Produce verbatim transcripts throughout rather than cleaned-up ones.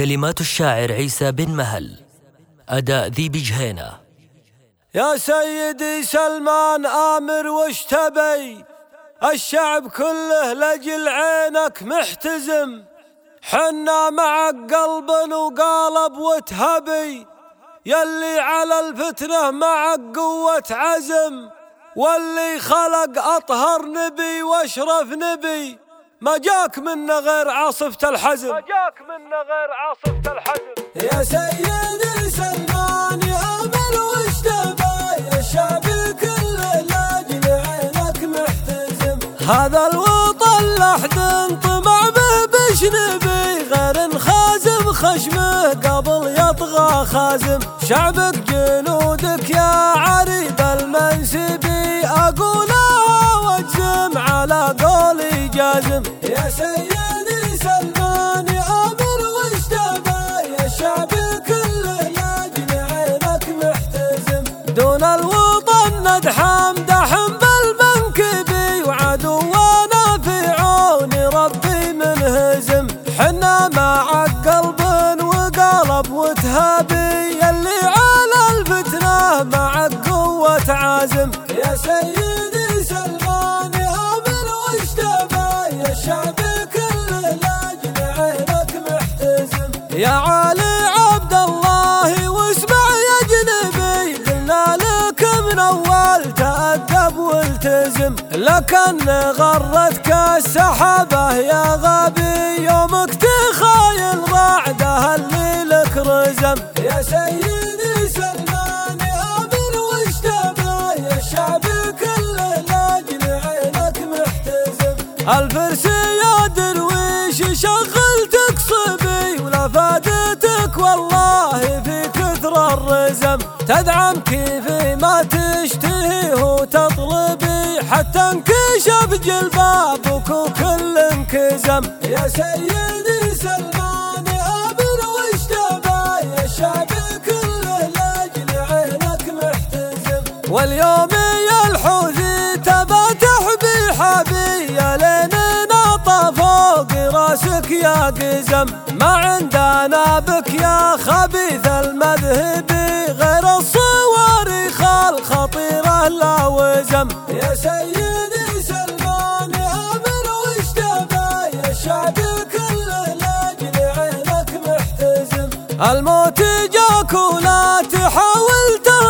كلمات الشاعر عيسى بن مهل، أداء ذي بجهينة. يا سيدي سلمان آمر وش تبي؟ الشعب كله لجل عينك محتزم، حنا معك قلب وقالب وتهبي، يلي على الفتنة معك قوة عزم، واللي خلق أطهر نبي واشرف نبي، ما جاك منا غير عاصفة الحزم، ما جاك منا غير عاصفة الحزم. يا سيدي سلمان يا آمر وش تبي؟ الشعب كله لاجل عينك محتزم، هذا الوطن لحد طمع به بش نبي، غير خازم خشمه قبل يطغى خازم، شعبك جنودك يا عريب المنسبي، أقولها واجزم على قولي جازم. يا سيدي سلمان يا آمر وش تبي؟ الشعب كله لاجل عينك محتزم، دون الوطن ندحم دحم بالمنكبي، وعدونا في عون ربي منهزم، حنا معك قلب وقالب وتهابي، يلي على الفتنة معك قوة عازم. يا سيدي سلمان يا آمر وش تبي؟ الشعب كله لاجل عينك محتزم، يا علي عبد الله واسمع يا جنبي، قلنا لك من أول تأدب والتزم، لكن غرتك السحابة يا غبي، يومك تخايل رعدها اللي لك رزم. يا سيدي سلمان يا آمر وش تبي؟ الشعب كله لاجل عينك محتزم، الفرس يا درويش شغلتك صبي، ولا فادتك والله في كثر الرزم، تدعم كيفي ما تشتهيه وتطلبي، حتى انكشف جلبابك وكل انكزم. يا سيدي سلمان يا آمر وش تبي؟ الشعب كله لاجل عينك محتزم، واليوم يا الحوثي تباتح بحبي، يا ليننا طفوق راسك يا قزم، ما عندنا بك يا خبيث المذهبي، غير الصواريخ الخطيرة لا وزم. يا سيدي سلمان يا آمر وش تبي؟ الشعب كله لاجل عينك محتزم، الموت جاك ولا تحاول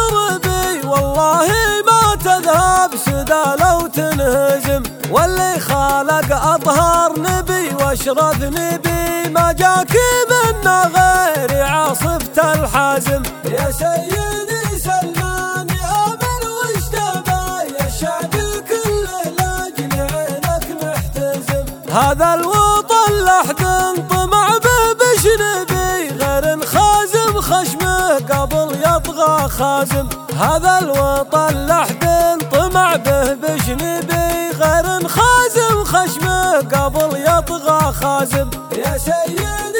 تهربي، والله ما تذهب سدى لو تنهزم، واللي خالق أطهر نبي واشرف نبي، ما جاك منا غير عاصفة الحازم. يا سيدي سلمان يا آمر وش تبي؟ الشعب كله لاجل عينك محتزم، هذا الوطن لحد طمع به بش نبي، غير خازم خشمه قبل يطغى خازم، هذا الوطن لحد طمع به بش نبي، غير خازم خشمه قبل يطغى خازم. يا سيدي